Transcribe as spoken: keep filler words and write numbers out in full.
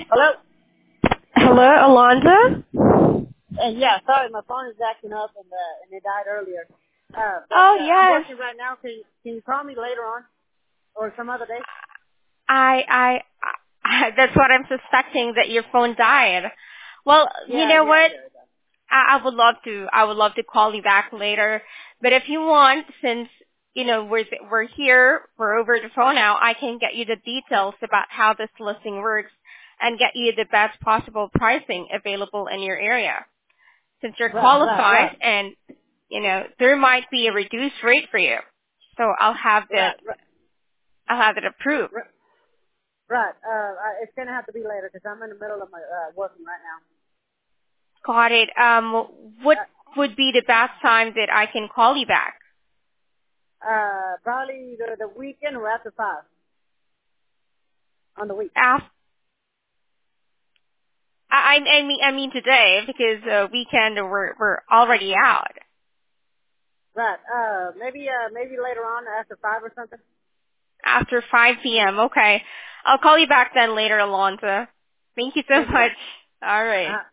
Hello? Hello, Alonza? Uh, yeah, sorry, my phone is acting up and uh, and it died earlier. Uh, but Oh, uh, I'm yes. working right now. Can you, can you call me later on or some other day? I, I, I, that's what I'm suspecting, that your phone died. Well, you Yeah, know yeah, what? yeah. It does. I, I would love to, I would love to call you back later. But if you want, since, you know, we're, we're here, we're over the phone now, I can get you the details about how this listing works and get you the best possible pricing available in your area. Since you're Right, right, qualified right, and, you know, there might be a reduced rate for you. So I'll have that, right, right, I'll have it approved. right. right. Uh, uh, it's gonna have to be later because I'm in the middle of my uh, working right Got it. Um, what now. would be the best time that I can call you back? Uh, uh, probably the, the weekend or after five on the week. Af I, I mean, I mean today, because uh, weekend we're we're already out Right. Uh, maybe uh, maybe later on after five or something. after five p.m. Okay, I'll call you back then later, Alonza. Thank you so Thank you, much. bye. All right. Uh-huh.